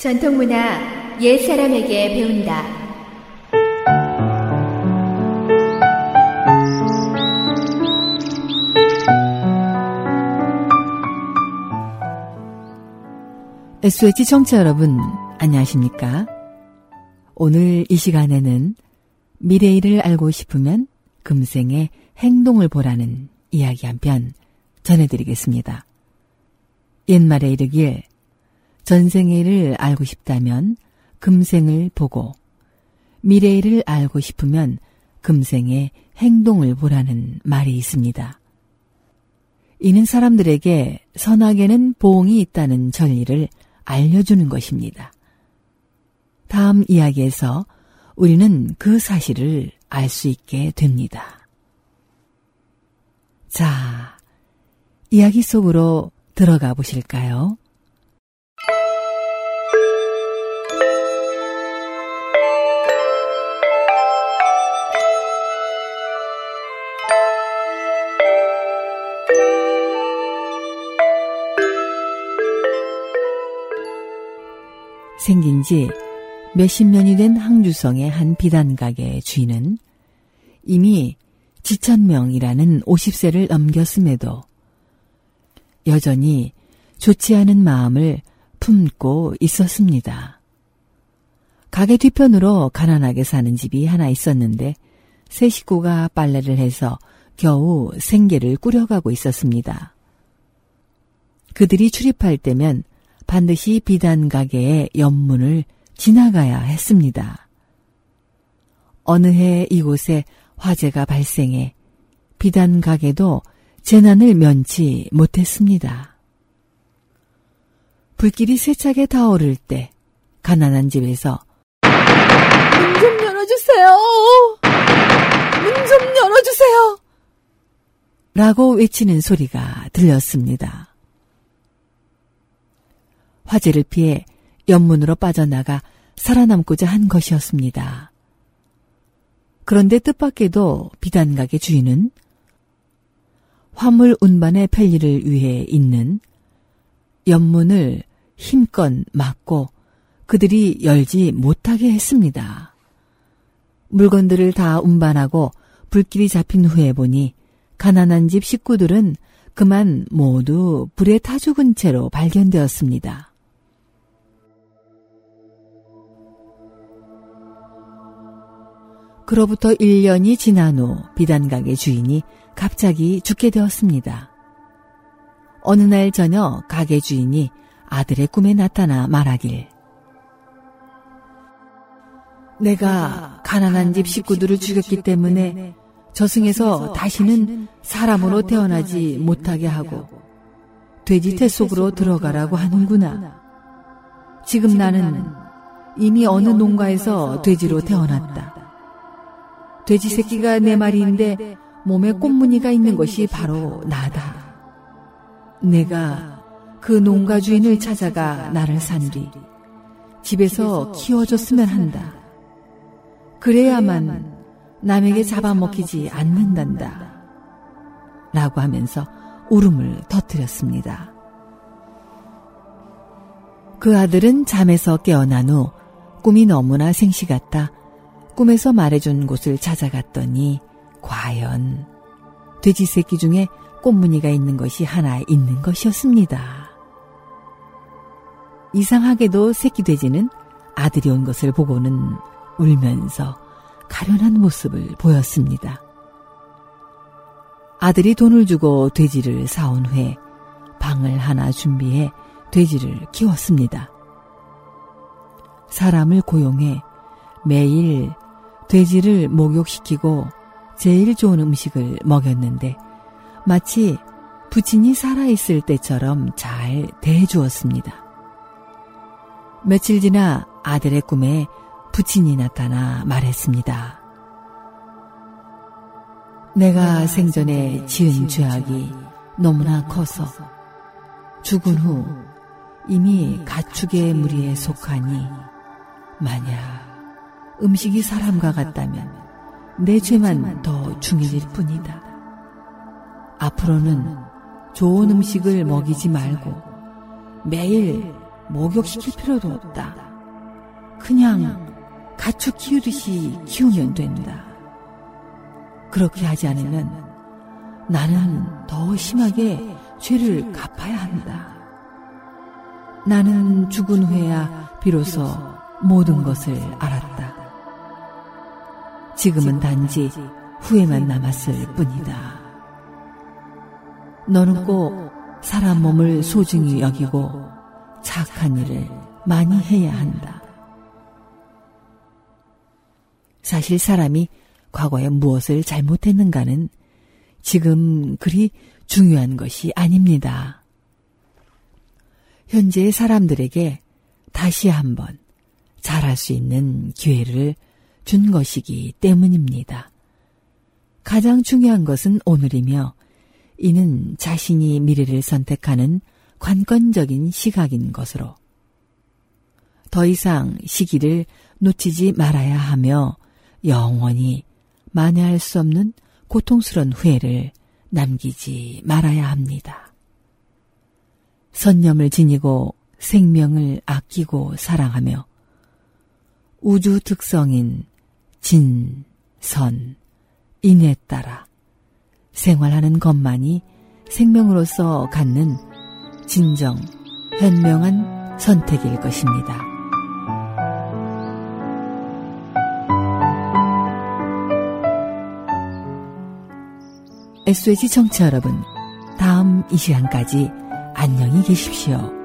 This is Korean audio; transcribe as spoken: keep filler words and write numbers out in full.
전통문화 옛사람에게 배운다. 에스오에이치 청취자 여러분, 안녕하십니까? 오늘 이 시간에는 미래일을 알고 싶으면 금생의 행동을 보라는 이야기 한 편 전해드리겠습니다. 옛말에 이르길 전생의 일을 알고 싶다면 금생을 보고 미래일을 알고 싶으면 금생의 행동을 보라는 말이 있습니다. 이는 사람들에게 선악에는 보응이 있다는 전리를 알려주는 것입니다. 다음 이야기에서 우리는 그 사실을 알 수 있게 됩니다. 자, 이야기 속으로 들어가 보실까요? 생긴 지 몇십 년이 된 항주성의 한 비단가게 주인은 이미 지천명이라는 오십 세를 넘겼음에도 여전히 좋지 않은 마음을 품고 있었습니다. 가게 뒤편으로 가난하게 사는 집이 하나 있었는데 세 식구가 빨래를 해서 겨우 생계를 꾸려가고 있었습니다. 그들이 출입할 때면 반드시 비단가게의 옆문을 지나가야 했습니다. 어느 해 이곳에 화재가 발생해 비단가게도 재난을 면치 못했습니다. 불길이 세차게 타오를 때 가난한 집에서 문 좀 열어주세요! 문 좀 열어주세요! 라고 외치는 소리가 들렸습니다. 화재를 피해 옆문으로 빠져나가 살아남고자 한 것이었습니다. 그런데 뜻밖에도 비단가게 주인은 화물 운반의 편리를 위해 있는 옆문을 힘껏 막고 그들이 열지 못하게 했습니다. 물건들을 다 운반하고 불길이 잡힌 후에 보니 가난한 집 식구들은 그만 모두 불에 타 죽은 채로 발견되었습니다. 그로부터 일 년이 지난 후 비단가게 주인이 갑자기 죽게 되었습니다. 어느 날 저녁 가게 주인이 아들의 꿈에 나타나 말하길, 내가 가난한 집 식구들을 죽였기 때문에 저승에서 다시는 사람으로 태어나지 못하게 하고 돼지 태 속으로 들어가라고 하는구나. 지금 나는 이미 어느 농가에서 돼지로 태어났다. 돼지 새끼가 내 말인데 몸에 꽃무늬가 있는 것이 바로 나다. 내가 그 농가 주인을 찾아가 나를 산 뒤 집에서 키워줬으면 한다. 그래야만 남에게 잡아먹히지 않는단다. 라고 하면서 울음을 터뜨렸습니다. 그 아들은 잠에서 깨어난 후 꿈이 너무나 생시 같다 꿈에서 말해준 곳을 찾아갔더니 과연 돼지 새끼 중에 꽃무늬가 있는 것이 하나 있는 것이었습니다. 이상하게도 새끼 돼지는 아들이 온 것을 보고는 울면서 가련한 모습을 보였습니다. 아들이 돈을 주고 돼지를 사온 후에 방을 하나 준비해 돼지를 키웠습니다. 사람을 고용해 매일 돼지를 목욕시키고 제일 좋은 음식을 먹였는데 마치 부친이 살아있을 때처럼 잘 대해주었습니다. 며칠 지나 아들의 꿈에 부친이 나타나 말했습니다. 내가 생전에 지은 죄악이 너무나 커서 죽은 후 이미 가축의 무리에 속하니 만약 음식이 사람과 같다면 내 죄만 더 중해질 뿐이다. 앞으로는 좋은 음식을 먹이지 말고 매일 목욕시킬 필요도 없다. 그냥 가축 키우듯이 키우면 된다. 그렇게 하지 않으면 나는 더 심하게 죄를 갚아야 한다. 나는 죽은 후에야 비로소 모든 것을 알았다. 지금은 단지 후회만 남았을 뿐이다. 너는 꼭 사람 몸을 소중히 여기고 착한 일을 많이 해야 한다. 사실 사람이 과거에 무엇을 잘못했는가는 지금 그리 중요한 것이 아닙니다. 현재의 사람들에게 다시 한번 잘할 수 있는 기회를 준 것이기 때문입니다. 가장 중요한 것은 오늘이며 이는 자신이 미래를 선택하는 관건적인 시각인 것으로 더 이상 시기를 놓치지 말아야 하며 영원히 만회할 수 없는 고통스러운 후회를 남기지 말아야 합니다. 선념을 지니고 생명을 아끼고 사랑하며 우주 특성인 진, 선, 인에 따라 생활하는 것만이 생명으로서 갖는 진정, 현명한 선택일 것입니다. 에스오에스 청취자 여러분, 다음 이 시간까지 안녕히 계십시오.